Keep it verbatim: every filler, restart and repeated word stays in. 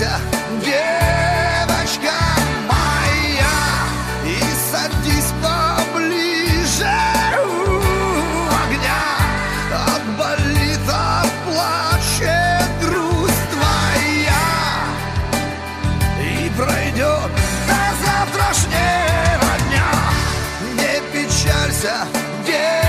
печалься, девочка моя, и садись поближе у огня. Отболит, отплачет грусть твоя, и пройдет до завтрашнего дня. Не печалься, девочка.